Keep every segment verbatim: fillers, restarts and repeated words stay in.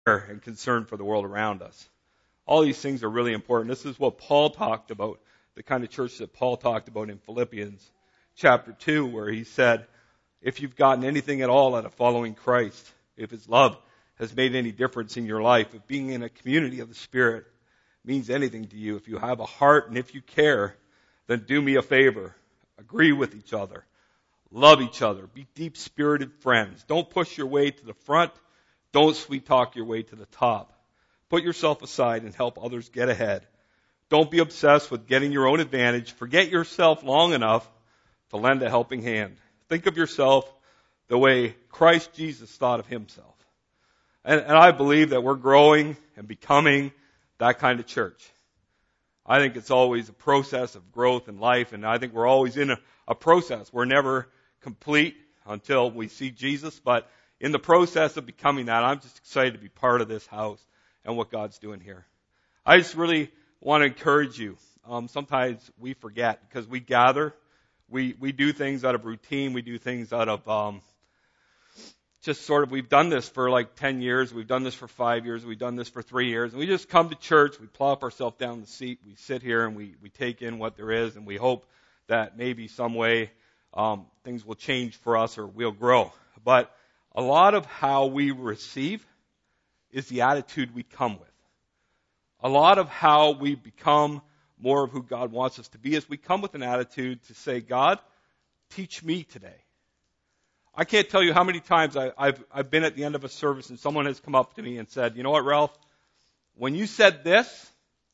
and concern for the world around us. All these things are really important. This is what Paul talked about, the kind of church that Paul talked about in Philippians chapter two, where he said, if you've gotten anything at all out of following Christ, if his love has made any difference in your life, if being in a community of the Spirit means anything to you, if you have a heart and if you care, then do me a favor. Agree with each other. Love each other. Be deep-spirited friends. Don't push your way to the front. Don't sweet-talk your way to the top. Put yourself aside and help others get ahead. Don't be obsessed with getting your own advantage. Forget yourself long enough to lend a helping hand. Think of yourself the way Christ Jesus thought of himself. And, and I believe that we're growing and becoming that kind of church. I think it's always a process of growth in life, and I think we're always in a, a process. We're never complete until we see Jesus, but in the process of becoming that, I'm just excited to be part of this house and what God's doing here. I just really want to encourage you. Um, sometimes we forget because we gather, we we do things out of routine, we do things out of um, just sort of, we've done this for like ten years, we've done this for five years, we've done this for three years, and we just come to church, we plop ourselves down in the seat, we sit here and we, we take in what there is, and we hope that maybe some way um, things will change for us or we'll grow. But a lot of how we receive is the attitude we come with. A lot of how we become more of who God wants us to be is we come with an attitude to say, God, teach me today. I can't tell you how many times I, I've, I've been at the end of a service and someone has come up to me and said, you know what, Ralph, when you said this,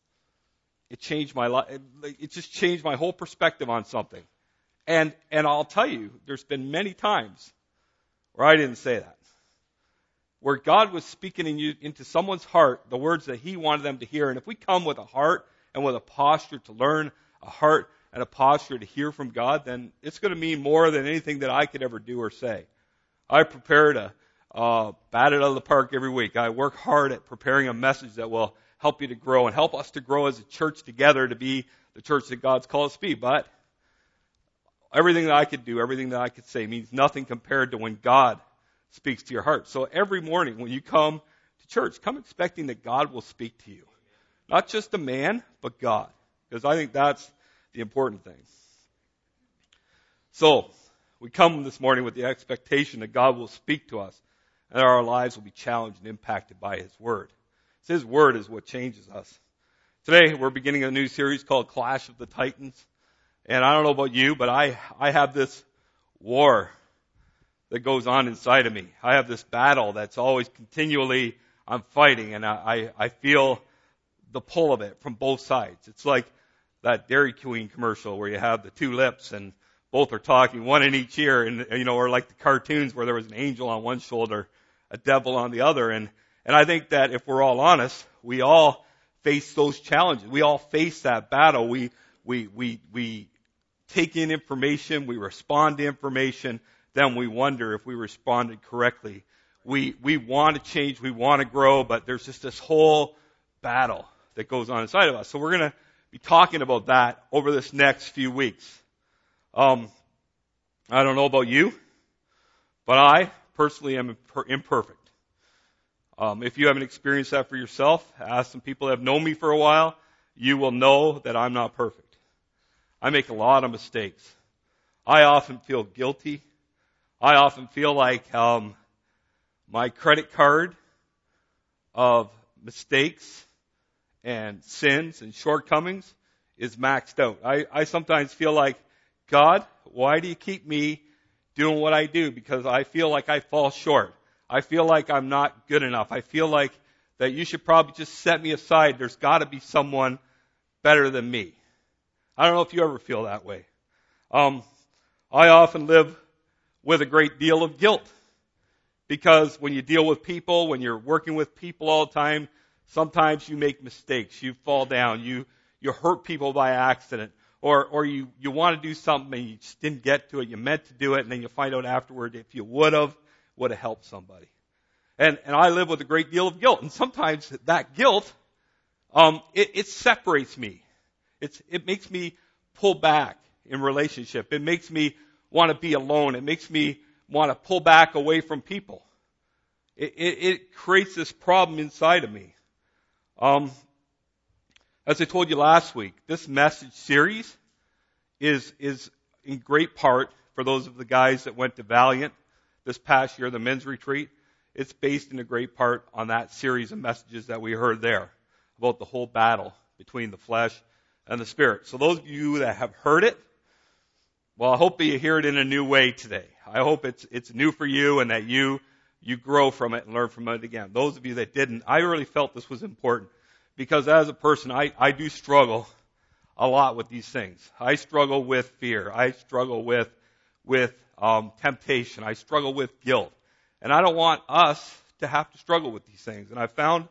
it changed my life. It, it just changed my whole perspective on something. And, and I'll tell you, there's been many times where I didn't say that. Where God was speaking in you, into someone's heart the words that he wanted them to hear. And if we come with a heart and with a posture to learn, a heart and a posture to hear from God, then it's going to mean more than anything that I could ever do or say. I prepare to uh, bat it out of the park every week. I work hard at preparing a message that will help you to grow and help us to grow as a church together to be the church that God's called us to be. But everything that I could do, everything that I could say means nothing compared to when God speaks to your heart. So every morning when you come to church, come expecting that God will speak to you. Not just a man, but God. Because I think that's the important thing. So, we come this morning with the expectation that God will speak to us and our lives will be challenged and impacted by His Word. It's His Word is what changes us. Today, we're beginning a new series called Clash of the Titans. And I don't know about you, but I, I have this war that goes on inside of me. I have this battle that's always continually I'm fighting, and I, I feel the pull of it from both sides. It's like that Dairy Queen commercial where you have the two lips and both are talking, one in each ear, and you know, or like the cartoons where there was an angel on one shoulder, a devil on the other. And and I think that if we're all honest, we all face those challenges. We all face that battle. We we we we take in information, we respond to information, then we wonder if we responded correctly. We we want to change, we want to grow, but there's just this whole battle that goes on inside of us. So we're going to be talking about that over this next few weeks. Um, I don't know about you, but I personally am imperfect. Um, if you haven't experienced that for yourself, ask some people that have known me for a while, you will know that I'm not perfect. I make a lot of mistakes. I often feel guilty. I often feel like um, my credit card of mistakes and sins and shortcomings is maxed out. I, I sometimes feel like, God, why do you keep me doing what I do? Because I feel like I fall short. I feel like I'm not good enough. I feel like that you should probably just set me aside. There's got to be someone better than me. I don't know if you ever feel that way. Um, I often live with a great deal of guilt because when you deal with people, when you're working with people all the time, sometimes you make mistakes. You fall down. You you hurt people by accident. Or or you, you want to do something and you just didn't get to it. You meant to do it, and then you find out afterward if you would have, would have helped somebody. And and I live with a great deal of guilt. And sometimes that guilt, um, it, it separates me. It's it makes me pull back in relationship. It makes me want to be alone. It makes me want to pull back away from people. it, it, it creates this problem inside of me. Um, as I told you last week, this message series is is in great part, for those of the guys that went to Valiant this past year, the men's retreat, it's based in a great part on that series of messages that we heard there about the whole battle between the flesh and the spirit. So those of you that have heard it, well, I hope that you hear it in a new way today. I hope it's it's new for you and that you you grow from it and learn from it again. Those of you that didn't, I really felt this was important because as a person, I, I do struggle a lot with these things. I struggle with fear. I struggle with with um, temptation. I struggle with guilt. And I don't want us to have to struggle with these things. And I found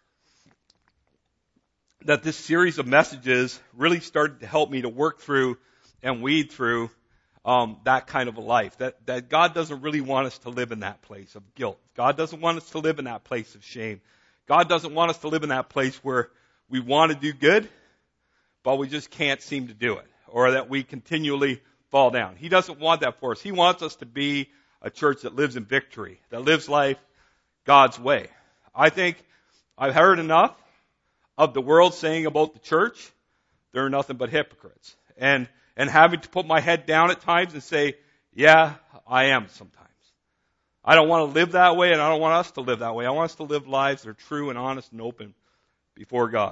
that this series of messages really started to help me to work through and weed through um, that kind of a life. That, that God doesn't really want us to live in that place of guilt. God doesn't want us to live in that place of shame. God doesn't want us to live in that place where we want to do good, but we just can't seem to do it, or that we continually fall down. He doesn't want that for us. He wants us to be a church that lives in victory, that lives life God's way. I think I've heard enough of the world saying about the church, they're nothing but hypocrites. And and having to put my head down at times and say, yeah, I am sometimes. I don't want to live that way, and I don't want us to live that way. I want us to live lives that are true and honest and open before God.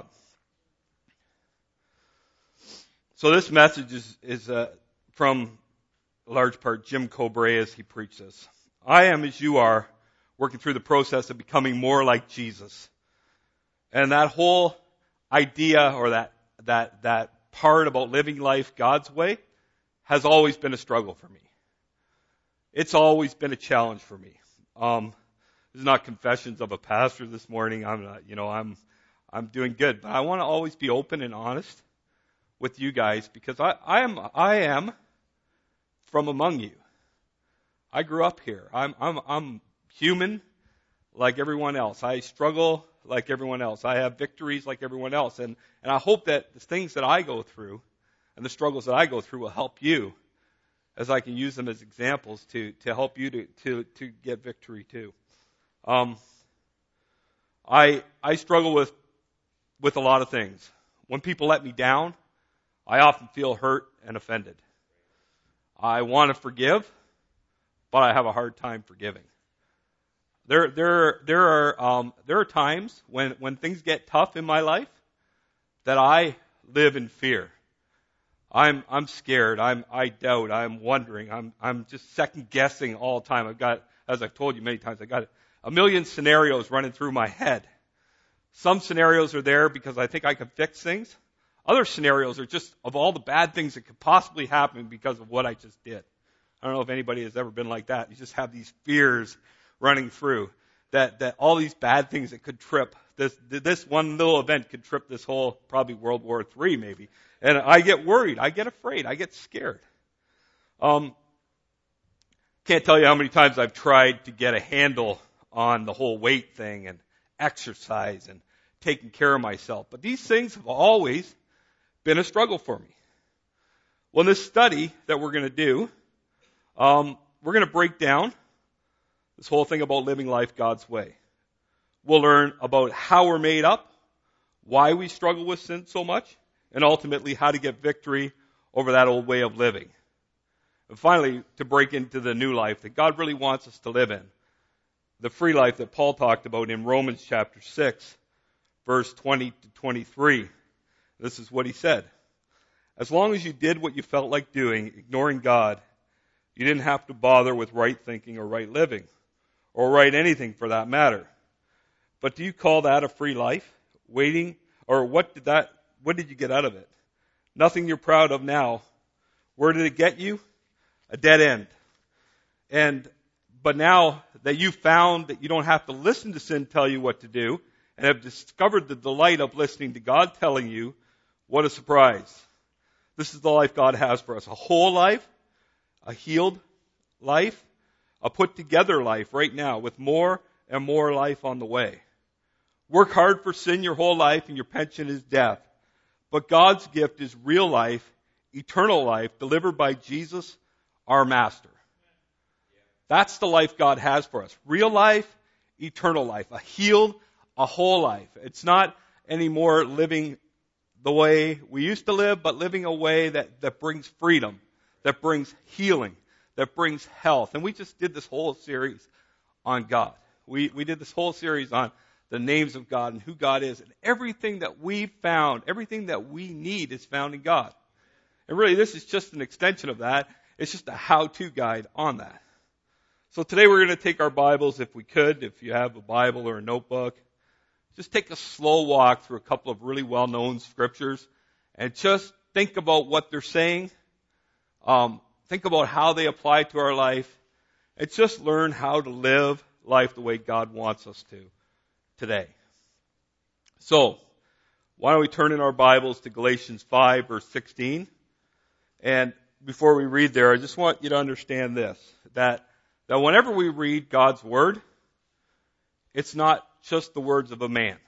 So this message is, is uh, from a large part Jim Cobrae as he preached this. I am, as you are, working through the process of becoming more like Jesus. And that whole idea or that that that part about living life God's way has always been a struggle for me. It's always been a challenge for me. Um, this is not confessions of a pastor this morning. I'm not, you know, I'm I'm doing good, but I want to always be open and honest with you guys because I, I am I am from among you. I grew up here. I'm I'm I'm human like everyone else. I struggle like everyone else. I have victories like everyone else. And, and I hope that the things that I go through and the struggles that I go through will help you as I can use them as examples to, to help you to, to, to get victory too. Um, I, I struggle with, with a lot of things. When people let me down, I often feel hurt and offended. I want to forgive, but I have a hard time forgiving. There, there, there are, um, there are times when, when things get tough in my life that I live in fear. I'm, I'm scared. I'm, I doubt. I'm wondering. I'm, I'm just second guessing all the time. I've got, as I've told you many times, I've got a million scenarios running through my head. Some scenarios are there because I think I can fix things. Other scenarios are just of all the bad things that could possibly happen because of what I just did. I don't know if anybody has ever been like that. You just have these fears running through that, that all these bad things that could trip this, this one little event could trip this whole probably World War Three maybe. And I get worried. I get afraid. I get scared. Um, can't tell you how many times I've tried to get a handle on the whole weight thing and exercise and taking care of myself. But these things have always been a struggle for me. Well, in this study that we're going to do, um, we're going to break down this whole thing about living life God's way. We'll learn about how we're made up, why we struggle with sin so much, and ultimately how to get victory over that old way of living. And finally, to break into the new life that God really wants us to live in. The free life that Paul talked about in Romans chapter six, verse twenty to twenty-three. This is what he said. As long as you did what you felt like doing, ignoring God, you didn't have to bother with right thinking or right living. Or right anything for that matter. But do you call that a free life? Waiting, or what did that, what did you get out of it? Nothing you're proud of now. Where did it get you? A dead end. And, but now that you've found that you don't have to listen to sin tell you what to do, and have discovered the delight of listening to God telling you, what a surprise. This is the life God has for us. A whole life, a healed life, a put-together life right now with more and more life on the way. Work hard for sin your whole life and your pension is death. But God's gift is real life, eternal life, delivered by Jesus, our Master. That's the life God has for us. Real life, eternal life, a healed, a whole life. It's not anymore living the way we used to live, but living a way that, that brings freedom, that brings healing, that brings health. And we just did this whole series on God. We, we did this whole series on the names of God and who God is. And everything that we found, everything that we need is found in God. And really, this is just an extension of that. It's just a how-to guide on that. So today we're going to take our Bibles, if we could, if you have a Bible or a notebook, just take a slow walk through a couple of really well-known scriptures and just think about what they're saying. Um, think about how they apply to our life. And just learn how to live life the way God wants us to today. So, why don't we turn in our Bibles to Galatians five, verse sixteen. And before we read there, I just want you to understand this, that That whenever we read God's Word, it's not just the words of a man.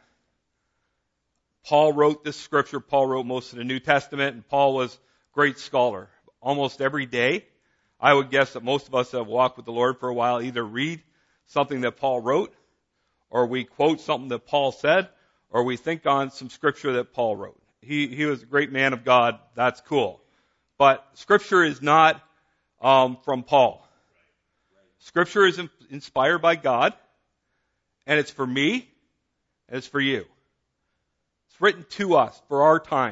Paul wrote this scripture. Paul wrote most of the New Testament, and Paul was a great scholar. Almost every day, I would guess that most of us that have walked with the Lord for a while either read something that Paul wrote, or we quote something that Paul said, or we think on some scripture that Paul wrote. He, he was a great man of God. That's cool. But scripture is not um, from Paul. Scripture is inspired by God, and it's for me, and it's for you. It's written to us for our time.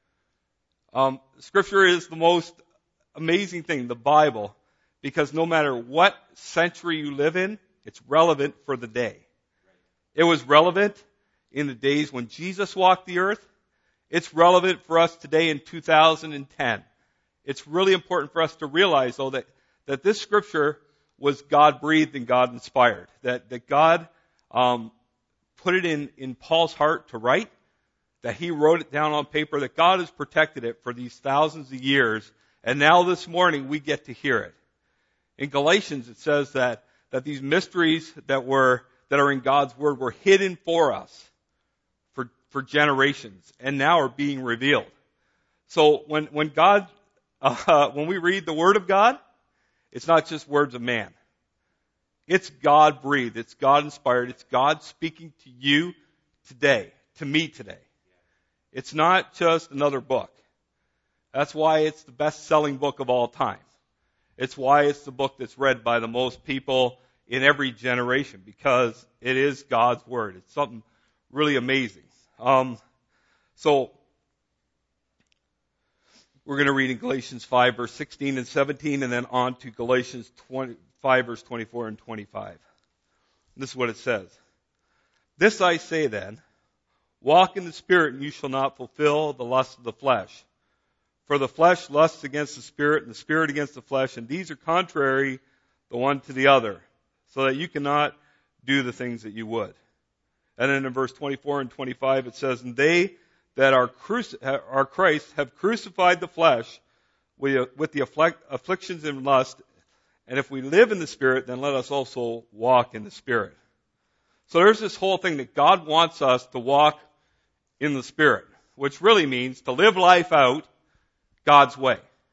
Um, scripture is the most amazing thing, the Bible, because no matter what century you live in, it's relevant for the day. It was relevant in the days when Jesus walked the earth. It's relevant for us today in two thousand ten. It's really important for us to realize, though, that, that this scripture was God-breathed and God-inspired. That, that God um, put it in, in Paul's heart to write, that he wrote it down on paper, that God has protected it for these thousands of years, and now this morning we get to hear it. In Galatians it says that, that these mysteries that were that are in God's Word were hidden for us for, for generations, and now are being revealed. So when, when God, uh, when we read the Word of God, it's not just words of man. It's God-breathed. It's God-inspired. It's God speaking to you today, to me today. It's not just another book. That's why it's the best-selling book of all time. It's why it's the book that's read by the most people in every generation, because it is God's Word. It's something really amazing. Um, so, we're going to read in Galatians five, verse sixteen and seventeen, and then on to Galatians five, verse twenty-four and twenty-five. And this is what it says. This I say then, walk in the Spirit, and you shall not fulfill the lust of the flesh. For the flesh lusts against the Spirit, and the Spirit against the flesh, and these are contrary the one to the other, so that you cannot do the things that you would. And then in verse twenty-four and twenty-five it says, and they that are, cruci- are Christ have crucified the flesh with, with the afflict- afflictions and lust. And if we live in the Spirit, then let us also walk in the Spirit. So there's this whole thing that God wants us to walk in the Spirit, which really means to live life out God's way.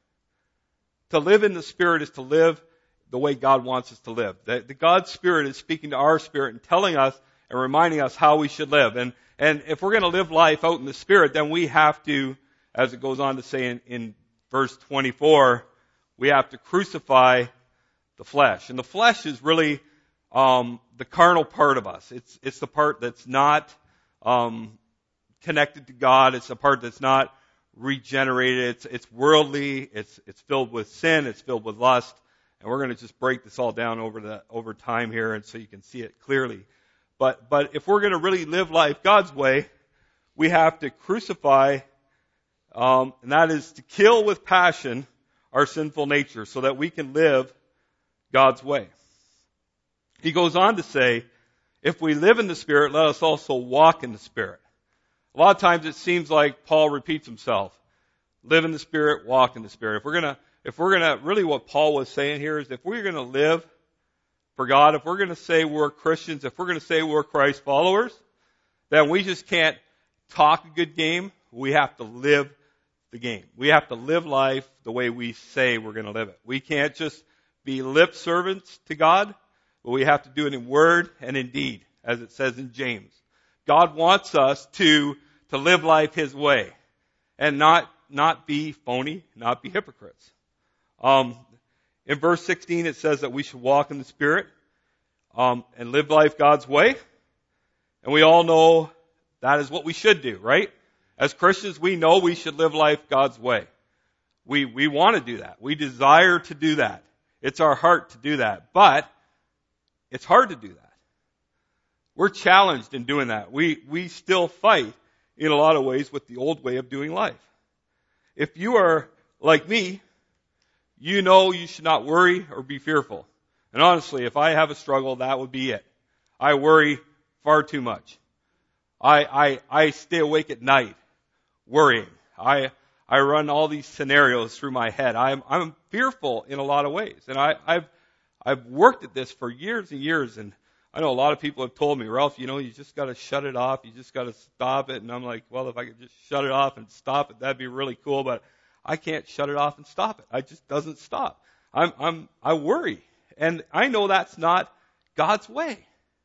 To live in the Spirit is to live the way God wants us to live. The, the God's Spirit is speaking to our spirit and telling us and reminding us how we should live. And And if we're going to live life out in the Spirit, then we have to, as it goes on to say in, in verse twenty-four, we have to crucify the flesh. And the flesh is really um, the carnal part of us. It's it's the part that's not um, connected to God. It's the part that's not regenerated. It's it's worldly. It's it's filled with sin. It's filled with lust. And we're going to just break this all down over the over time here, and so you can see it clearly. But, but if we're going to really live life God's way, we have to crucify, um, and that is to kill with passion our sinful nature so that we can live God's way. He goes on to say, if we live in the Spirit, let us also walk in the Spirit. A lot of times it seems like Paul repeats himself. Live in the Spirit, walk in the Spirit. If we're going to, if we're going to, really what Paul was saying here is if we're going to live for God, if we're going to say we're Christians, if we're going to say we're Christ followers, then we just can't talk a good game. We have to live the game. We have to live life the way we say we're going to live it. We can't just be lip servants to God. but we have to do it in word and in deed, as it says in James. God wants us to, to live life His way and not, not be phony, not be hypocrites. Um, in verse sixteen, it says that we should walk in the Spirit, um, and live life God's way. And we all know that is what we should do, right? As Christians, we know we should live life God's way. We, we want to do that. We desire to do that. It's our heart to do that. But it's hard to do that. We're challenged in doing that. We, we still fight in a lot of ways with the old way of doing life. If you are like me, you know you should not worry or be fearful. And honestly, if I have a struggle, that would be it. I worry far too much. I, I, I stay awake at night worrying. I, I run all these scenarios through my head. I'm, I'm fearful in a lot of ways. And I, I've, I've worked at this for years and years. And I know a lot of people have told me, Ralph, you know, you just got to shut it off. You just got to stop it. And I'm like, well, if I could just shut it off and stop it, that'd be really cool. But I can't shut it off and stop it. It just doesn't stop. I'm, I'm, I worry. And I know that's not God's way.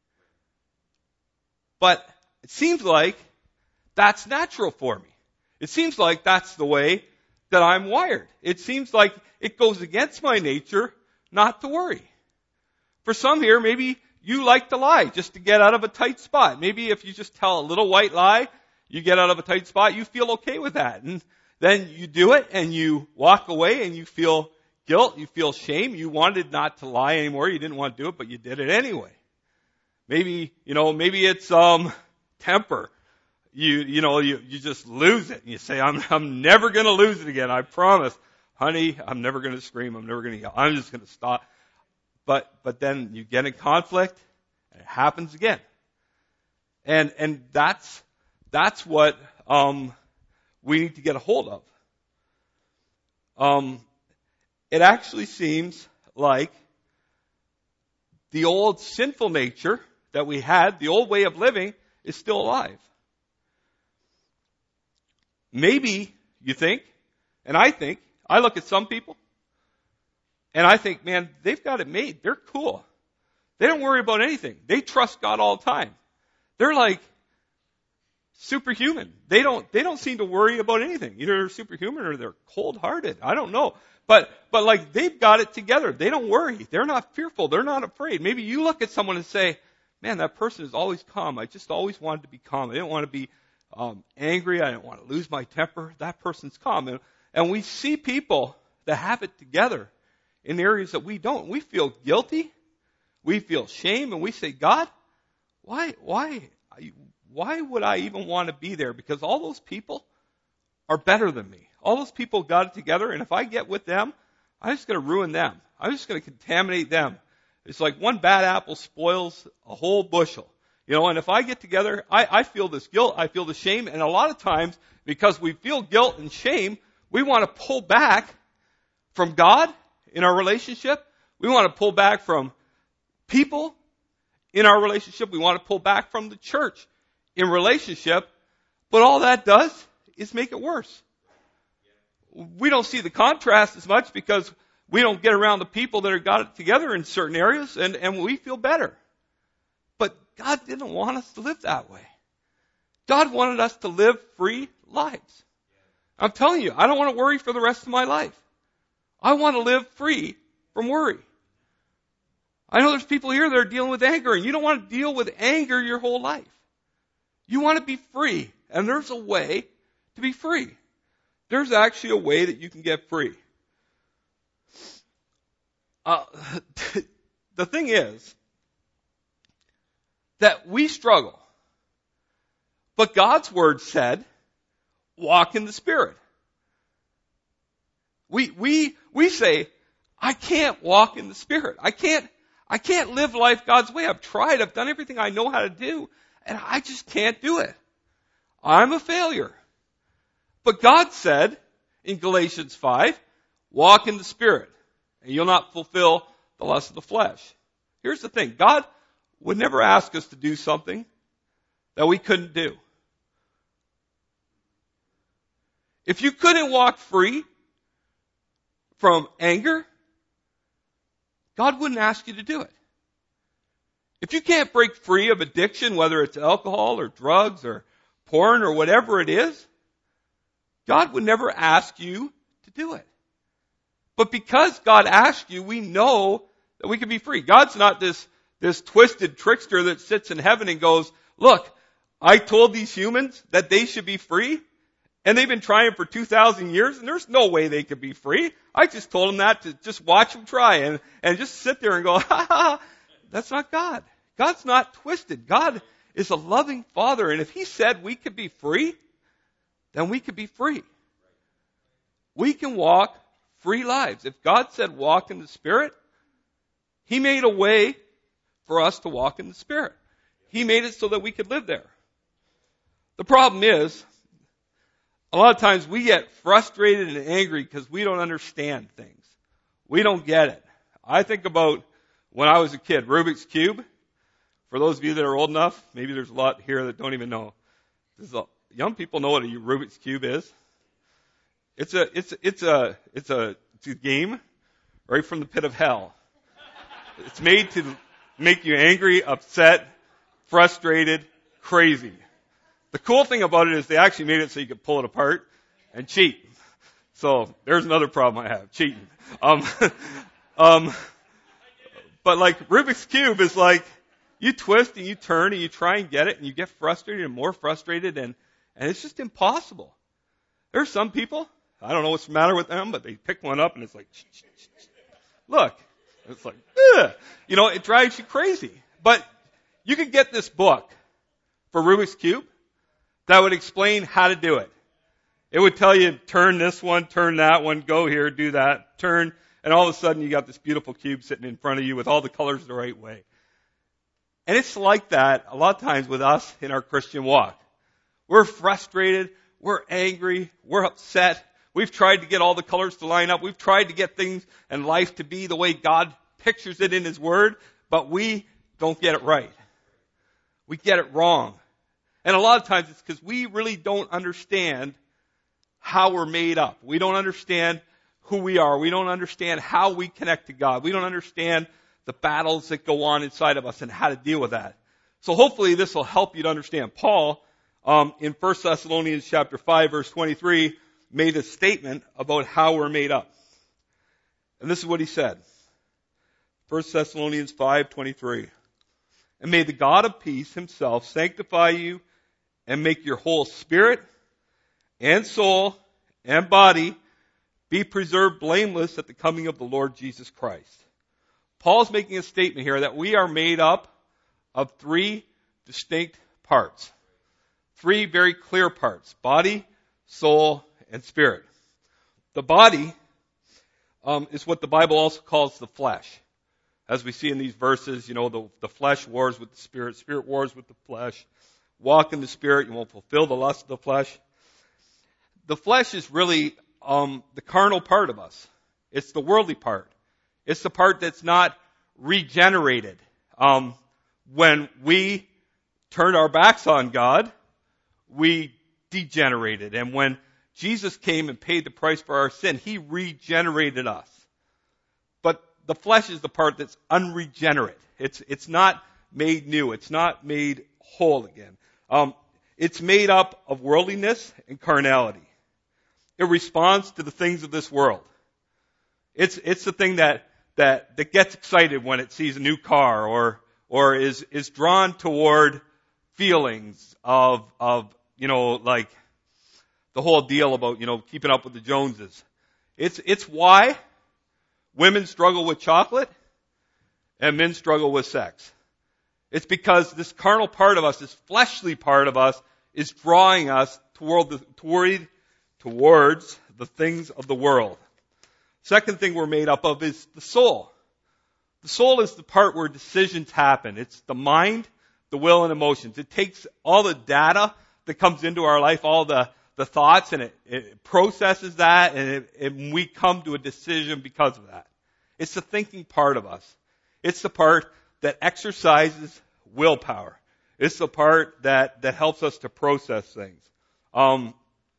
But it seems like that's natural for me. It seems like that's the way that I'm wired. It seems like it goes against my nature not to worry. For some here, maybe you like to lie just to get out of a tight spot. Maybe if you just tell a little white lie, you get out of a tight spot, you feel okay with that. And then you do it and you walk away and you feel guilt, you feel shame. You wanted not to lie anymore. You didn't want to do it, but you did it anyway. Maybe, you know, maybe it's um temper. You, you know, you, you just lose it. And you say, I'm, I'm never going to lose it again. I promise. Honey, I'm never going to scream. I'm never going to yell. I'm just going to stop. But, but then you get in conflict and it happens again. And, and that's, that's what, um, we need to get a hold of. Um, it actually seems like the old sinful nature that we had, the old way of living, is still alive. Maybe you think, and I think, I look at some people, and I think, man, they've got it made. They're cool. They don't worry about anything. They trust God all the time. They're like superhuman. They don't, they don't seem to worry about anything. Either they're superhuman or they're cold-hearted. I don't know. But, but like they've got it together. They don't worry. They're not fearful. They're not afraid. Maybe you look at someone and say, man, that person is always calm. I just always wanted to be calm. I didn't want to be um, angry. I didn't want to lose my temper. That person's calm. And, and we see people that have it together in areas that we don't. We feel guilty. We feel shame. And we say, God, why, why, why would I even want to be there? Because all those people are better than me. All those people got it together. And if I get with them, I'm just going to ruin them. I'm just going to contaminate them. It's like one bad apple spoils a whole bushel. You know, and if I get together, I, I feel this guilt, I feel the shame, and a lot of times, because we feel guilt and shame, we want to pull back from God in our relationship. We want to pull back from people in our relationship. We want to pull back from the church in relationship. But all that does is make it worse. We don't see the contrast as much because we don't get around the people that have got it together in certain areas, and, and we feel better. But God didn't want us to live that way. God wanted us to live free lives. I'm telling you, I don't want to worry for the rest of my life. I want to live free from worry. I know there's people here that are dealing with anger, and you don't want to deal with anger your whole life. You want to be free, and there's a way to be free. There's actually a way that you can get free. Uh, the thing is that we struggle. But God's Word said, walk in the Spirit. We, we, we say, I can't walk in the Spirit. I can't, I can't live life God's way. I've tried. I've done everything I know how to do, and I just can't do it. I'm a failure. But God said in Galatians five, walk in the Spirit, and you'll not fulfill the lust of the flesh. Here's the thing. God would never ask us to do something that we couldn't do. If you couldn't walk free from anger, God wouldn't ask you to do it. If you can't break free of addiction, whether it's alcohol or drugs or porn or whatever it is, God would never ask you to do it. But because God asked you, we know that we can be free. God's not this, this twisted trickster that sits in heaven and goes, look, I told these humans that they should be free, and they've been trying for two thousand years, and there's no way they could be free. I just told them that to just watch them try and, and just sit there and go, ha ha, that's not God. God's not twisted. God is a loving Father, and if He said we could be free, then we could be free. We can walk free lives. If God said walk in the Spirit, He made a way for us to walk in the Spirit. He made it so that we could live there. The problem is, a lot of times we get frustrated and angry because we don't understand things. We don't get it. I think about when I was a kid, Rubik's Cube. For those of you that are old enough, maybe there's a lot here that don't even know. This is a, young people know what a Rubik's Cube is. It's a, it's, it's a, it's a, it's a game right from the pit of hell. It's made to make you angry, upset, frustrated, crazy. The cool thing about it is they actually made it so you could pull it apart and cheat. So there's another problem I have, cheating. Um, um, but like Rubik's Cube is like, you twist and you turn and you try and get it and you get frustrated and more frustrated and, and it's just impossible. There's some people, I don't know what's the matter with them, but they pick one up and it's like, look, it's like, ugh. You know, it drives you crazy. But you could get this book for Rubik's Cube that would explain how to do it. It would tell you, turn this one, turn that one, go here, do that, turn, and all of a sudden you got this beautiful cube sitting in front of you with all the colors the right way. And it's like that a lot of times with us in our Christian walk. We're frustrated, we're angry, we're upset. We've tried to get all the colors to line up. We've tried to get things and life to be the way God pictures it in His Word, but we don't get it right. We get it wrong. And a lot of times it's because we really don't understand how we're made up. We don't understand who we are. We don't understand how we connect to God. We don't understand the battles that go on inside of us and how to deal with that. So hopefully this will help you to understand. Paul, um, in First Thessalonians chapter five, verse twenty-three, made a statement about how we're made up. And this is what he said. First Thessalonians five, twenty-three. And may the God of peace Himself sanctify you and make your whole spirit and soul and body be preserved blameless at the coming of the Lord Jesus Christ. Paul's making a statement here that we are made up of three distinct parts. Three very clear parts. Body, soul, and spirit. The body um, is what the Bible also calls the flesh. As we see in these verses, you know, the, the flesh wars with the spirit. Spirit wars with the flesh. Walk in the Spirit, you won't fulfill the lust of the flesh. The flesh is really um, the carnal part of us. It's the worldly part. It's the part that's not regenerated. Um, when we turned our backs on God, we degenerated. And when Jesus came and paid the price for our sin, He regenerated us. But the flesh is the part that's unregenerate. It's, it's not made new. It's not made whole again. Um, it's made up of worldliness and carnality. It responds to the things of this world. It's, it's the thing that, that, that gets excited when it sees a new car or, or is, is drawn toward feelings of, of, you know, like the whole deal about, you know, keeping up with the Joneses. It's, it's why women struggle with chocolate and men struggle with sex. It's because this carnal part of us, this fleshly part of us, is drawing us toward the, toward, towards the things of the world. Second thing we're made up of is the soul. The soul is the part where decisions happen. It's the mind, the will, and emotions. It takes all the data that comes into our life, all the, the thoughts, and it, it processes that, and, it, and we come to a decision because of that. It's the thinking part of us. It's the part that exercises willpower. It's the part that, that helps us to process things. Um,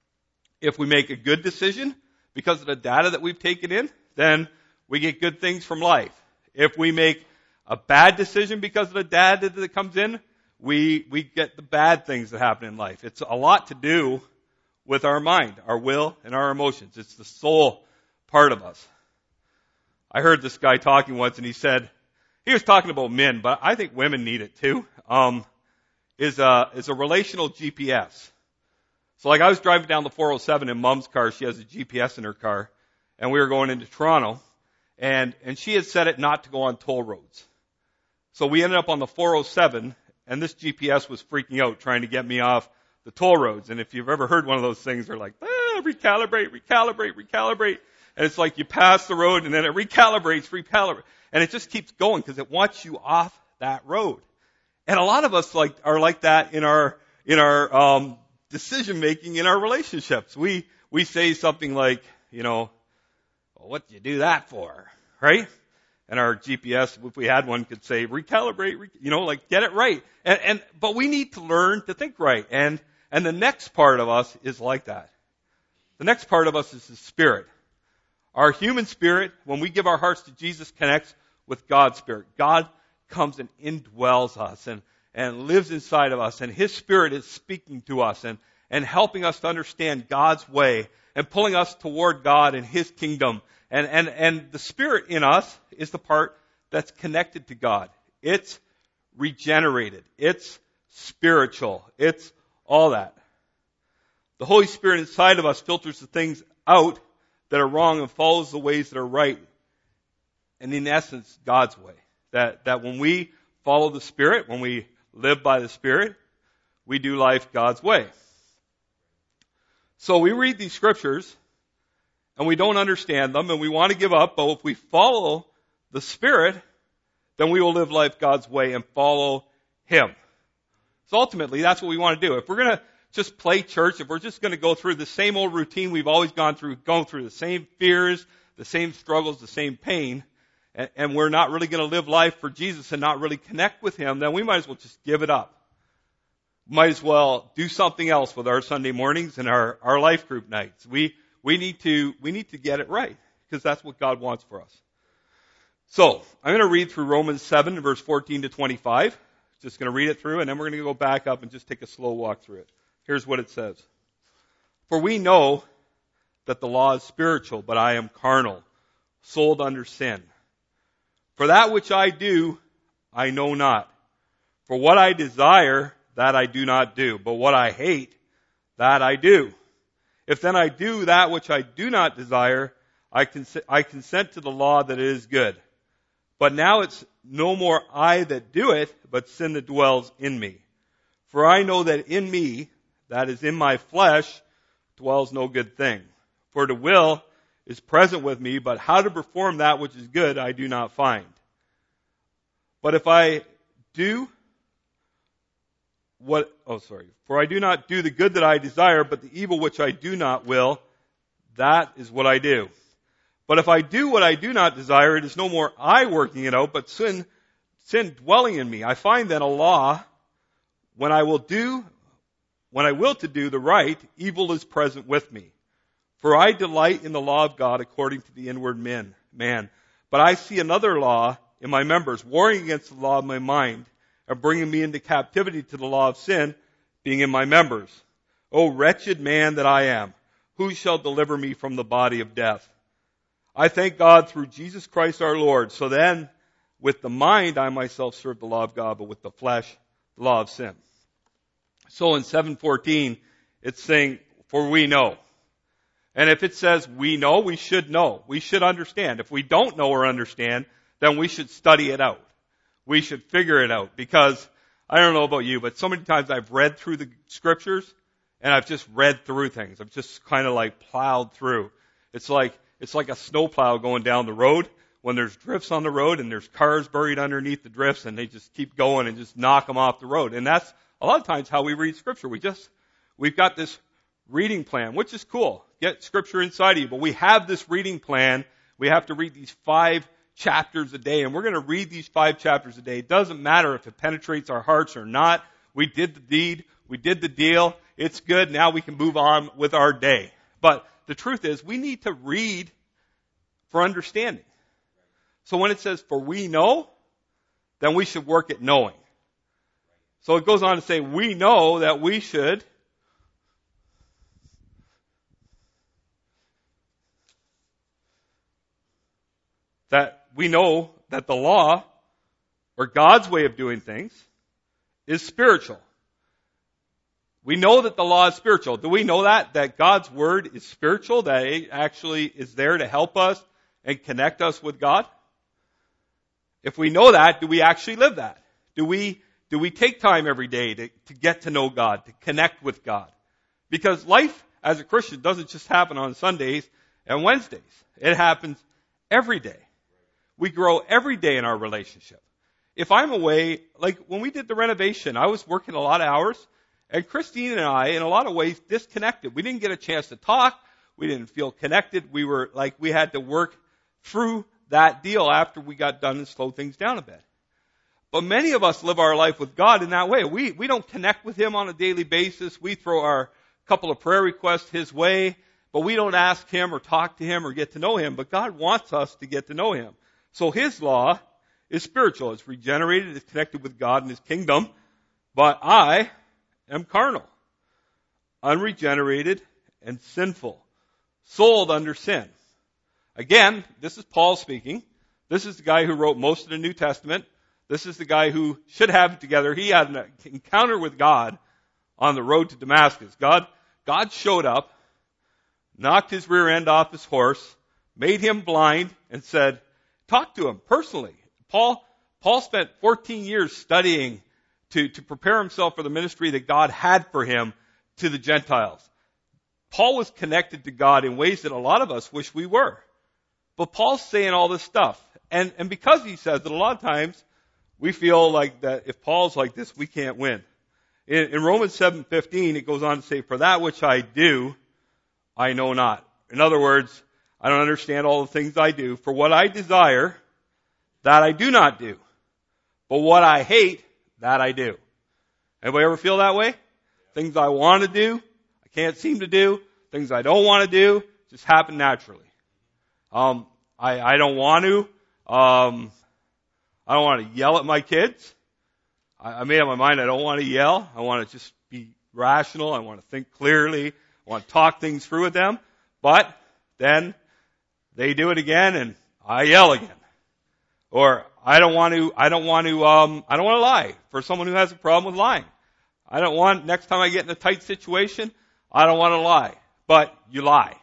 if we make a good decision because of the data that we've taken in, then we get good things from life. If we make a bad decision because of the dad that, that comes in, we, we get the bad things that happen in life. It's a lot to do with our mind, our will, and our emotions. It's the soul part of us. I heard this guy talking once, and he said, he was talking about men, but I think women need it too, um, is a, is a relational G P S. So like I was driving down the four oh seven in Mom's car. She has a G P S in her car, and we were going into Toronto, and, and she had set it not to go on toll roads. So we ended up on the four oh seven, and this G P S was freaking out trying to get me off the toll roads. And if you've ever heard one of those things, they're like, ah, recalibrate, recalibrate, recalibrate. And it's like you pass the road and then it recalibrates, recalibrates. And it just keeps going because it wants you off that road. And a lot of us like are like that in our in our um decision making in our relationships. We we say something like, you know, well, what do you do that for? Right? And our G P S, if we had one, could say recalibrate, re, you know, like get it right. And, and but we need to learn to think right. And and the next part of us is like that. The next part of us is the spirit. Our human spirit, when we give our hearts to Jesus, connects with God's spirit. God comes and indwells us and, and lives inside of us. And His Spirit is speaking to us and, and helping us to understand God's way and pulling us toward God and His kingdom. And, and, and the Spirit in us is the part that's connected to God. It's regenerated. It's spiritual. It's all that. The Holy Spirit inside of us filters the things out that are wrong and follows the ways that are right. And in essence, God's way. That, that when we follow the Spirit, when we live by the Spirit, we do life God's way. So we read these scriptures and we don't understand them and we want to give up, but if we follow the Spirit, then we will live life God's way and follow Him. So ultimately, that's what we want to do. If we're going to just play church, if we're just going to go through the same old routine we've always gone through, going through the same fears, the same struggles, the same pain, and, and we're not really going to live life for Jesus and not really connect with Him, then we might as well just give it up. Might as well do something else with our Sunday mornings and our, our life group nights. We, we need to, we need to get it right because that's what God wants for us. So, I'm going to read through Romans seven, verse fourteen to twenty-five. Just going to read it through and then we're going to go back up and just take a slow walk through it. Here's what it says. For we know that the law is spiritual, but I am carnal, sold under sin. For that which I do, I know not. For what I desire, that I do not do. But what I hate, that I do. If then I do that which I do not desire, I consent, I consent to the law that it is good. But now it's no more I that do it, but sin that dwells in me. For I know that in me, that is in my flesh, dwells no good thing. For the will is present with me, but how to perform that which is good I do not find. But if I do what, oh sorry, for I do not do the good that I desire, but the evil which I do not will, that is what I do. But if I do what I do not desire, it is no more I working it out, but sin, sin dwelling in me. I find then a law, when I will do When I will to do the right, evil is present with me. For I delight in the law of God according to the inward man. man. But I see another law in my members, warring against the law of my mind, and bringing me into captivity to the law of sin, being in my members. O wretched man that I am, who shall deliver me from the body of death? I thank God through Jesus Christ our Lord. So then, with the mind I myself serve the law of God, but with the flesh, the law of sin. So in seven fourteen, it's saying, for we know. And if it says we know, we should know. We should understand. If we don't know or understand, then we should study it out. We should figure it out. Because, I don't know about you, but so many times I've read through the scriptures, and I've just read through things. I've just kind of like plowed through. It's like, it's like a snowplow going down the road when there's drifts on the road and there's cars buried underneath the drifts and they just keep going and just knock them off the road. And that's a lot of times how we read Scripture. We just, we've got this reading plan, which is cool. Get Scripture inside of you. But we have this reading plan. We have to read these five chapters a day. And we're going to read these five chapters a day. It doesn't matter if it penetrates our hearts or not. We did the deed. We did the deal. It's good. Now we can move on with our day. But the truth is, we need to read for understanding. So when it says, for we know, then we should work at knowing. So it goes on to say, we know that we should that we know that the law, or God's way of doing things, is spiritual. We know that the law is spiritual. Do we know that? That God's word is spiritual? That it actually is there to help us and connect us with God? If we know that, do we actually live that? Do we, do we take time every day to, to get to know God, to connect with God? Because life as a Christian doesn't just happen on Sundays and Wednesdays. It happens every day. We grow every day in our relationship. If I'm away, like when we did the renovation, I was working a lot of hours, and Christine and I, in a lot of ways, disconnected. We didn't get a chance to talk. We didn't feel connected. We were like, we had to work through that deal after we got done and slow things down a bit. But many of us live our life with God in that way. We, we don't connect with Him on a daily basis. We throw our couple of prayer requests His way, but we don't ask Him or talk to Him or get to know Him. But God wants us to get to know Him. So His law is spiritual. It's regenerated. It's connected with God and His kingdom. But I am carnal, unregenerated, and sinful, sold under sin. Again, this is Paul speaking. This is the guy who wrote most of the New Testament. This is the guy who should have it together. He had an encounter with God on the road to Damascus. God, God showed up, knocked his rear end off his horse, made him blind, and said, talk to him personally. Paul, Paul spent fourteen years studying to, to prepare himself for the ministry that God had for him to the Gentiles. Paul was connected to God in ways that a lot of us wish we were. But Paul's saying all this stuff. And, and because he says that, a lot of times we feel like that if Paul's like this, we can't win. In, in Romans seven fifteen, it goes on to say, for that which I do, I know not. In other words, I don't understand all the things I do. For what I desire, that I do not do. But what I hate, that I do. Anybody ever feel that way? Things I want to do, I can't seem to do. Things I don't want to do, just happen naturally. Um, I, I don't want to. Um, I don't want to yell at my kids. I, I made up my mind I don't want to yell. I want to just be rational. I want to think clearly. I want to talk things through with them. But then they do it again, and I yell again. Or I don't want to. I don't want to. Um, I don't want to lie. For someone who has a problem with lying, I don't want. Next time I get in a tight situation, I don't want to lie. But you lie.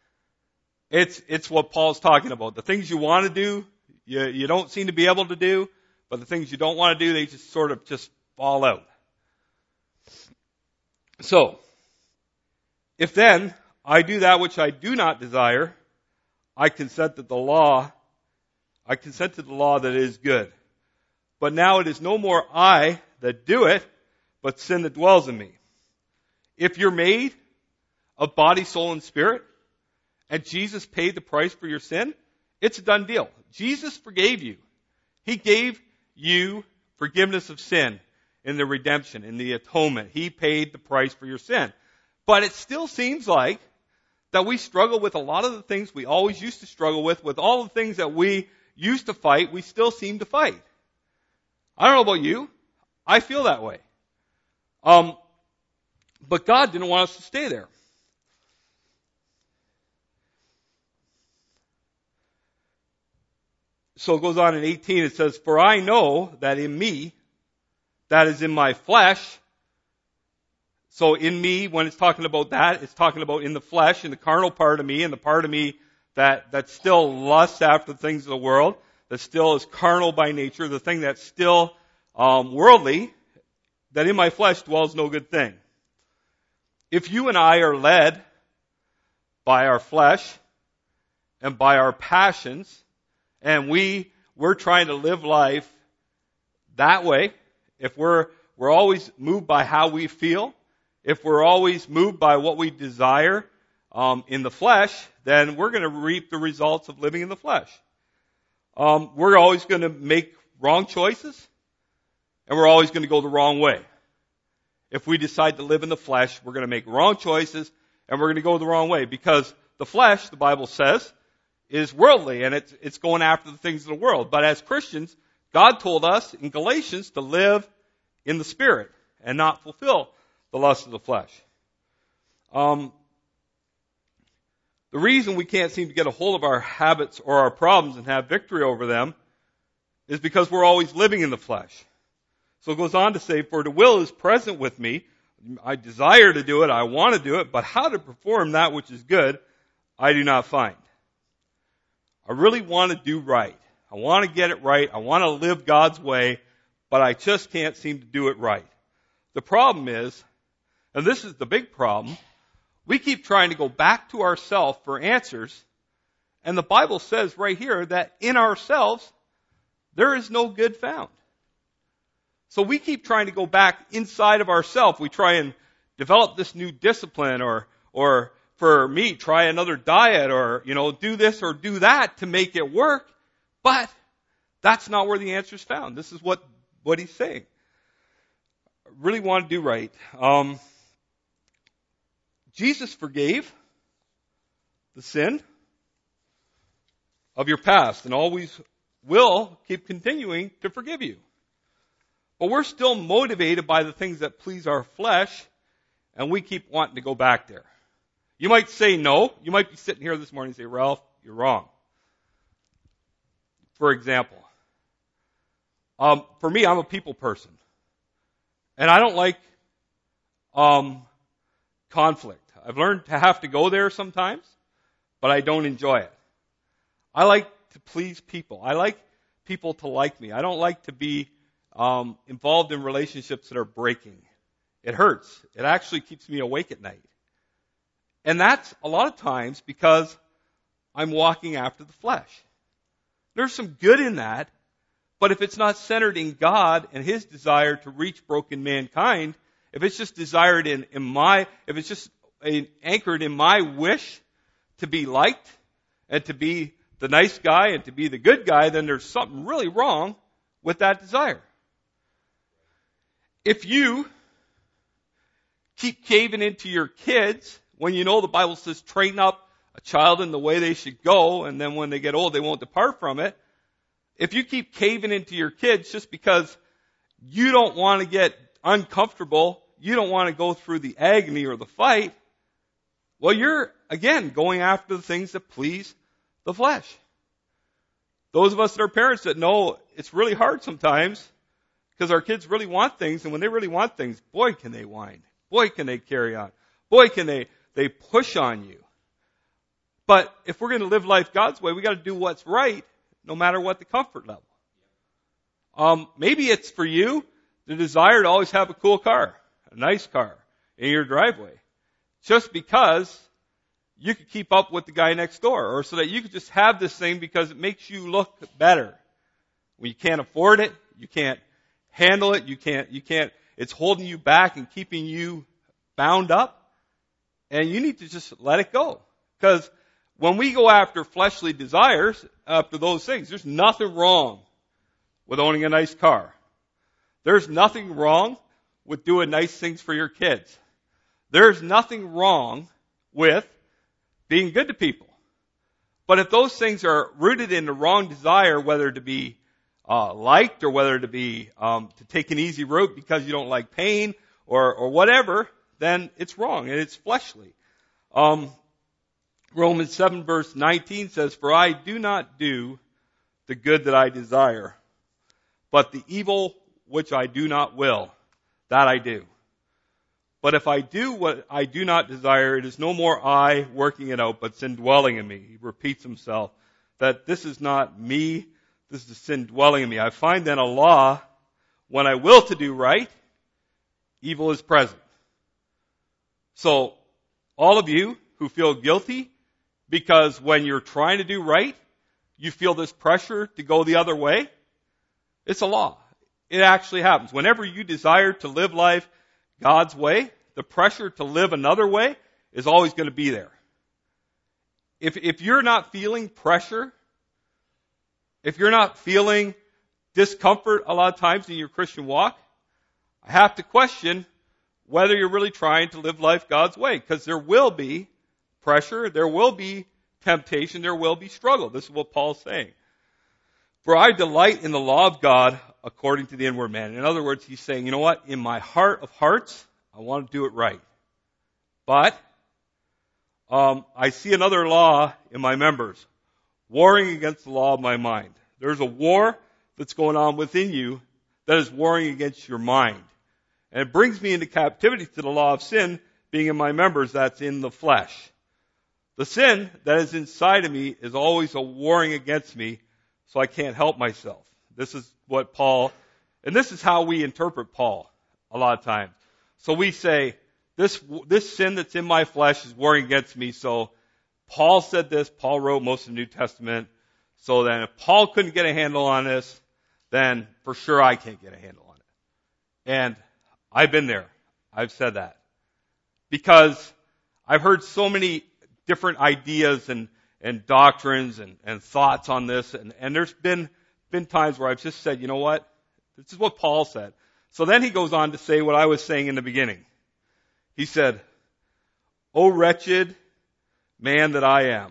It's, it's what Paul's talking about. The things you want to do, you, you don't seem to be able to do, but the things you don't want to do, they just sort of just fall out. So, if then I do that which I do not desire, I consent that the law, I consent to the law that is good. But now it is no more I that do it, but sin that dwells in me. If you're made of body, soul, and spirit, and Jesus paid the price for your sin, it's a done deal. Jesus forgave you. He gave you forgiveness of sin in the redemption, in the atonement. He paid the price for your sin. But it still seems like that we struggle with a lot of the things we always used to struggle with, with all the things that we used to fight, we still seem to fight. I don't know about you. I feel that way. Um, but God didn't want us to stay there. So it goes on in eighteen, it says, for I know that in me, that is in my flesh. So in me, when it's talking about that, it's talking about in the flesh, in the carnal part of me, and the part of me that, that still lusts after the things of the world, that still is carnal by nature, the thing that's still um, worldly, that in my flesh dwells no good thing. If you and I are led by our flesh and by our passions, and we, we're trying to live life that way, if we're, we're always moved by how we feel, if we're always moved by what we desire um, in the flesh, then we're going to reap the results of living in the flesh. Um, we're always going to make wrong choices, and we're always going to go the wrong way. If we decide to live in the flesh, we're going to make wrong choices, and we're going to go the wrong way. Because the flesh, the Bible says, is worldly, and it's, it's going after the things of the world. But as Christians, God told us in Galatians to live in the Spirit and not fulfill the lust of the flesh. Um, the reason we can't seem to get a hold of our habits or our problems and have victory over them is because we're always living in the flesh. So it goes on to say, for the will is present with me. I desire to do it. I want to do it. But how to perform that which is good, I do not find. I really want to do right. I want to get it right. I want to live God's way, but I just can't seem to do it right. The problem is, and this is the big problem, we keep trying to go back to ourselves for answers, and the Bible says right here that in ourselves, there is no good found. So we keep trying to go back inside of ourselves. We try and develop this new discipline, or, or for me, try another diet, or, you know, do this or do that to make it work. But that's not where the answer is found. This is what, what he's saying. I really want to do right. Um, Jesus forgave the sin of your past and always will keep continuing to forgive you. But we're still motivated by the things that please our flesh, and we keep wanting to go back there. You might say no. You might be sitting here this morning and say, Ralph, you're wrong. For example, um, for me, I'm a people person. And I don't like um, conflict. I've learned to have to go there sometimes, but I don't enjoy it. I like to please people. I like people to like me. I don't like to be um, involved in relationships that are breaking. It hurts. It actually keeps me awake at night. And that's a lot of times because I'm walking after the flesh. There's some good in that, but if it's not centered in God and His desire to reach broken mankind, if it's just desired in, in my, if it's just a, anchored in my wish to be liked and to be the nice guy and to be the good guy, then there's something really wrong with that desire. If you keep caving into your kids when you know the Bible says train up a child in the way they should go, and then when they get old they won't depart from it. If you keep caving into your kids just because you don't want to get uncomfortable, you don't want to go through the agony or the fight, well, you're, again, going after the things that please the flesh. Those of us that are parents that know it's really hard sometimes because our kids really want things, and when they really want things, boy, can they whine. Boy, can they carry on. Boy, can they, they push on you. But if we're going to live life God's way, we got to do what's right, no matter what the comfort level. Um, maybe it's for you the desire to always have a cool car, a nice car in your driveway, just because you could keep up with the guy next door, or so that you could just have this thing because it makes you look better. When you can't afford it, you can't handle it, you can't, you can't, it's holding you back and keeping you bound up, and you need to just let it go. Because when we go after fleshly desires, after those things, there's nothing wrong with owning a nice car. There's nothing wrong with doing nice things for your kids. There's nothing wrong with being good to people. But if those things are rooted in the wrong desire, whether to be uh, liked or whether to be um, to take an easy route because you don't like pain or or whatever, then it's wrong and it's fleshly. Um, Romans seven verse nineteen says, "For I do not do the good that I desire, but the evil which I do not will, that I do. But if I do what I do not desire, it is no more I working it out, but sin dwelling in me." He repeats himself, that this is not me, this is sin dwelling in me. I find then a law, when I will to do right, evil is present. So, all of you who feel guilty, because when you're trying to do right, you feel this pressure to go the other way, it's a law. It actually happens. Whenever you desire to live life God's way, the pressure to live another way is always going to be there. If, if you're not feeling pressure, if you're not feeling discomfort a lot of times in your Christian walk, I have to question whether you're really trying to live life God's way, because there will be pressure, there will be temptation, there will be struggle. This is what Paul's saying. For I delight in the law of God according to the inward man. In other words, he's saying, you know what? In my heart of hearts, I want to do it right. But um, I see another law in my members, warring against the law of my mind. There's a war that's going on within you that is warring against your mind. And it brings me into captivity to the law of sin being in my members, that's in the flesh. The sin that is inside of me is always a warring against me, so I can't help myself. This is what Paul, and this is how we interpret Paul a lot of times. So we say, this, this sin that's in my flesh is warring against me, so Paul said this, Paul wrote most of the New Testament, so then if Paul couldn't get a handle on this, then for sure I can't get a handle on it. And I've been there. I've said that. Because I've heard so many different ideas and, and doctrines and, and thoughts on this, and, and there's been, been times where I've just said, you know what? This is what Paul said. So then he goes on to say what I was saying in the beginning. He said, O wretched man that I am,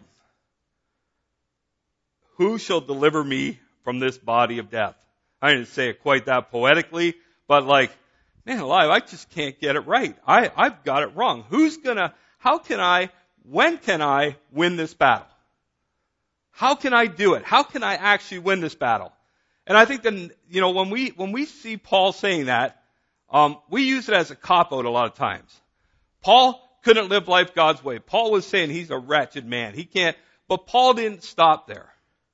who shall deliver me from this body of death? I didn't say it quite that poetically, but like, man alive, I just can't get it right. I, I've got it wrong. Who's gonna, how can I, when can I win this battle? How can I do it? How can I actually win this battle? And I think that, you know, when we, when we see Paul saying that, um, we use it as a cop-out a lot of times. Paul couldn't live life God's way. Paul was saying he's a wretched man. He can't, but Paul didn't stop there.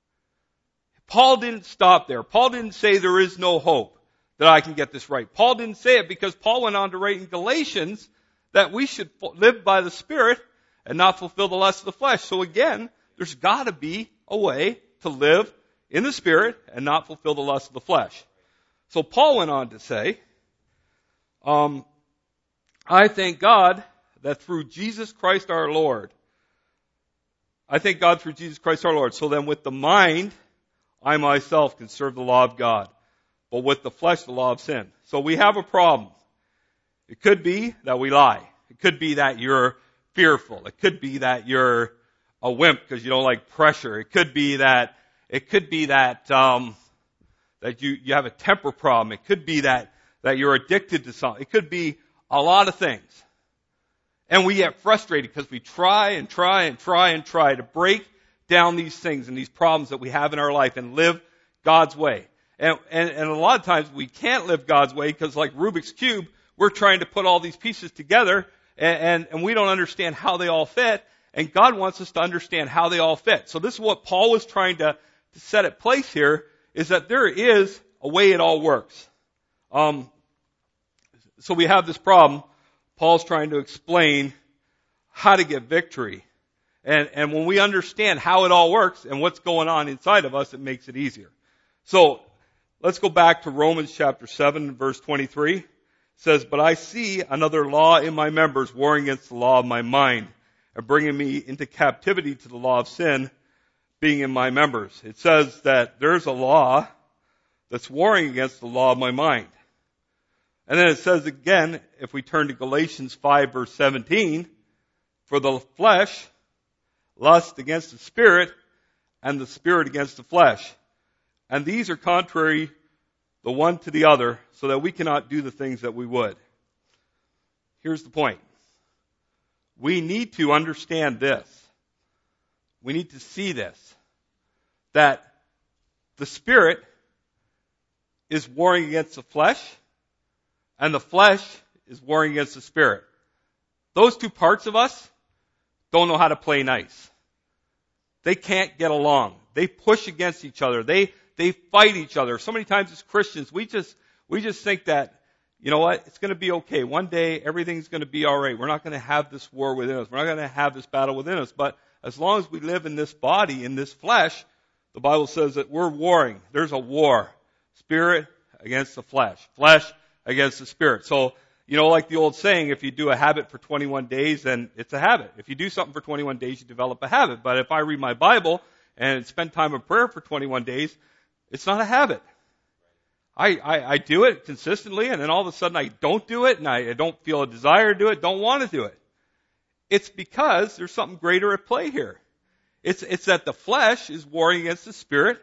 Paul didn't stop there. Paul didn't say there is no hope that I can get this right. Paul didn't say it because Paul went on to write in Galatians that we should live by the Spirit and not fulfill the lust of the flesh. So again, there's got to be a way to live in the Spirit and not fulfill the lust of the flesh. So Paul went on to say, um, I thank God that through Jesus Christ our Lord, I thank God through Jesus Christ our Lord. So then with the mind, I myself can serve the law of God, but with the flesh, the law of sin. So we have a problem. It could be that we lie. It could be that you're fearful. It could be that you're a wimp because you don't like pressure. It could be that, it could be that, um, that you, you have a temper problem. It could be that, that you're addicted to something. It could be a lot of things. And we get frustrated because we try and try and try and try to break down these things and these problems that we have in our life and live God's way. And, and, and a lot of times we can't live God's way because like Rubik's Cube, we're trying to put all these pieces together and, and, and we don't understand how they all fit. And God wants us to understand how they all fit. So this is what Paul was trying to, to set at place here, is that there is a way it all works. Um, so we have this problem. Paul's trying to explain how to get victory. And, and when we understand how it all works and what's going on inside of us, it makes it easier. So let's go back to Romans chapter seven, verse twenty-three. It says, but I see another law in my members warring against the law of my mind and bringing me into captivity to the law of sin being in my members. It says that there's a law that's warring against the law of my mind. And then it says again, if we turn to Galatians five, verse seventeen, for the flesh lust against the Spirit, and the Spirit against the flesh. And these are contrary the one to the other, so that we cannot do the things that we would. Here's the point. We need to understand this. We need to see this. That the Spirit is warring against the flesh, and the flesh is warring against the Spirit. Those two parts of us don't know how to play nice. They can't get along. They push against each other. They, they fight each other. So many times as Christians, we just, we just think that, you know what, it's going to be okay. One day, everything's going to be all right. We're not going to have this war within us. We're not going to have this battle within us. But as long as we live in this body, in this flesh, the Bible says that we're warring. There's a war. Spirit against the flesh. Flesh against the Spirit. So, you know, like the old saying, if you do a habit for twenty-one days, then it's a habit. If you do something for twenty-one days, you develop a habit. But if I read my Bible and spend time in prayer for twenty-one days, it's not a habit. I, I, I do it consistently, and then all of a sudden I don't do it, and I, I don't feel a desire to do it, don't want to do it. It's because there's something greater at play here. It's, it's that the flesh is warring against the Spirit.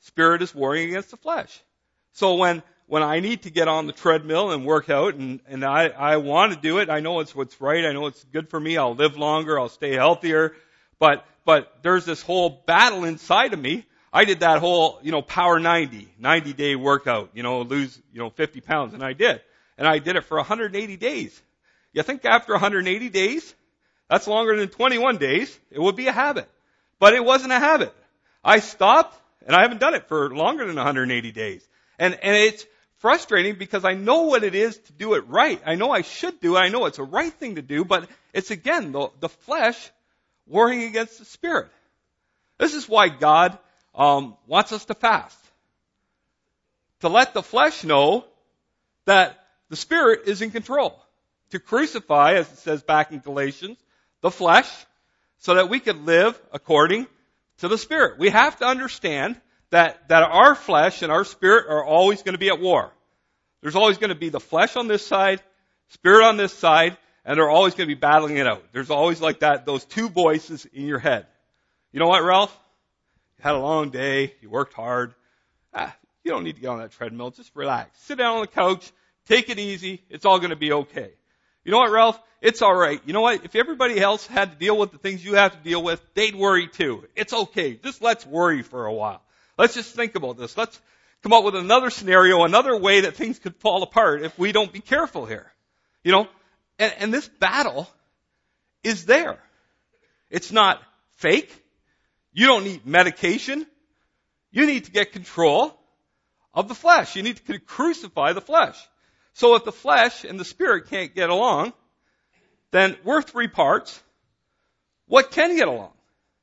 spirit is warring against the flesh. So when, when I need to get on the treadmill and work out and, and I, I want to do it, I know it's what's right, I know it's good for me, I'll live longer, I'll stay healthier, but, but there's this whole battle inside of me. I did that whole, you know, Power ninety, ninety day workout, you know, lose, you know, fifty pounds, and I did. And I did it for one hundred eighty days. You think after one hundred eighty days, that's longer than twenty-one days, it would be a habit. But it wasn't a habit. I stopped, and I haven't done it for longer than one hundred eighty days. And, and it's frustrating because I know what it is to do it right. I know I should do it. I know it's a right thing to do, but it's again, the, the flesh warring against the spirit. This is why God um, wants us to fast. To let the flesh know that the spirit is in control. To crucify, as it says back in Galatians, the flesh, so that we could live according to the spirit. We have to understand that, that our flesh and our spirit are always going to be at war. There's always going to be the flesh on this side, spirit on this side, and they're always going to be battling it out. There's always like that, those two voices in your head. You know what, Ralph? You had a long day, you worked hard. Ah, you don't need to get on that treadmill, just relax. Sit down on the couch, take it easy, it's all going to be okay. You know what, Ralph? It's all right. You know what? If everybody else had to deal with the things you have to deal with, they'd worry too. It's okay. Just let's worry for a while. Let's just think about this. Let's come up with another scenario, another way that things could fall apart if we don't be careful here. You know, and, and this battle is there. It's not fake. You don't need medication. You need to get control of the flesh. You need to crucify the flesh. So if the flesh and the spirit can't get along, then we're three parts. What can get along?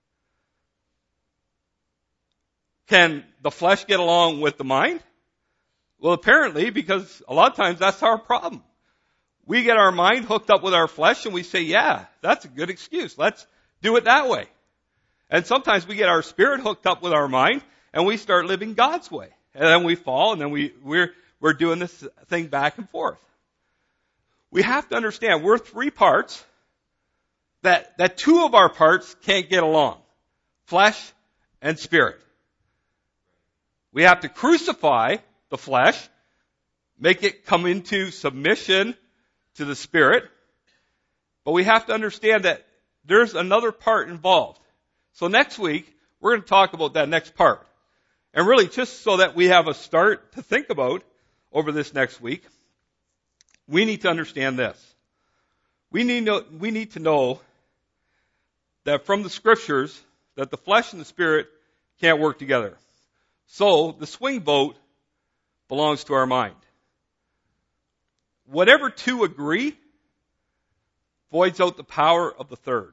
Can the flesh get along with the mind? Well, apparently, because a lot of times that's our problem. We get our mind hooked up with our flesh and we say, yeah, that's a good excuse. Let's do it that way. And sometimes we get our spirit hooked up with our mind and we start living God's way. And then we fall and then we, we're, we're doing this thing back and forth. We have to understand we're three parts that, that two of our parts can't get along. Flesh and spirit. We have to crucify the flesh, make it come into submission to the spirit. But we have to understand that there's another part involved. So next week, we're going to talk about that next part. And really, just so that we have a start to think about over this next week, we need to understand this. We need, know, we need to know that from the scriptures, that the flesh and the spirit can't work together. So, the swing vote belongs to our mind. Whatever two agree voids out the power of the third.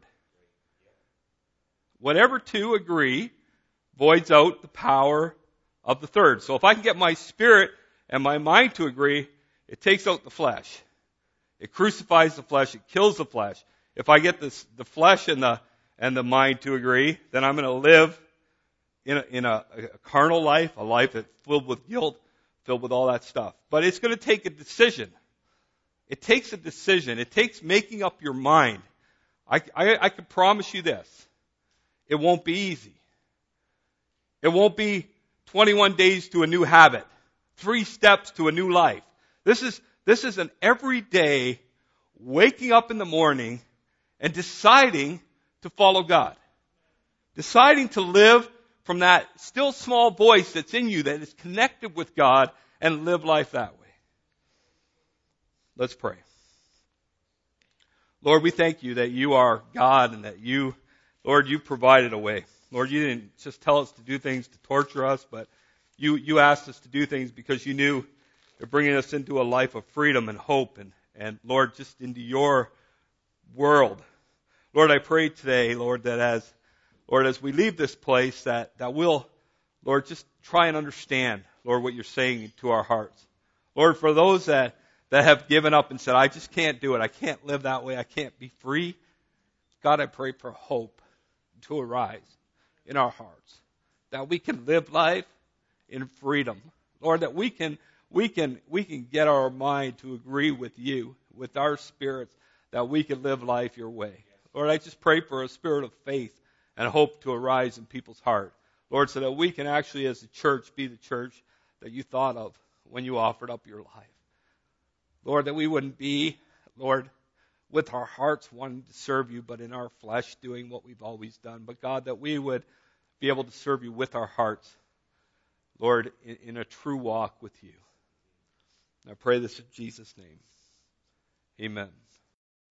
Whatever two agree voids out the power of the third. So if I can get my spirit and my mind to agree, it takes out the flesh. It crucifies the flesh. It kills the flesh. If I get this, the flesh and the, and the mind to agree, then I'm going to live in a, in a, a carnal life, a life that's filled with guilt, filled with all that stuff. But it's going to take a decision. It takes a decision. It takes making up your mind. I, I, I can promise you this. It won't be easy. It won't be twenty-one days to a new habit. Three steps to a new life. This is, this is an everyday waking up in the morning and deciding to follow God. Deciding to live from that still small voice that's in you that is connected with God and live life that way. Let's pray. Lord, we thank you that you are God and that you, Lord, you provided a way. Lord, you didn't just tell us to do things to torture us, but you, you asked us to do things because you knew you're bringing us into a life of freedom and hope and, and Lord, just into your world. Lord, I pray today, Lord, that as, Lord, as we leave this place, that, that we'll, Lord, just try and understand, Lord, what you're saying to our hearts. Lord, for those that, that have given up and said, I just can't do it. I can't live that way. I can't be free. God, I pray for hope to arise in our hearts, that we can live life in freedom. Lord, that we can, we can, we can get our mind to agree with you, with our spirits, that we can live life your way. Lord, I just pray for a spirit of faith and hope to arise in people's heart. Lord, so that we can actually, as a church, be the church that you thought of when you offered up your life. Lord, that we wouldn't be, Lord, with our hearts wanting to serve you, but in our flesh doing what we've always done. But God, that we would be able to serve you with our hearts, Lord, in, in a true walk with you. And I pray this in Jesus' name. Amen.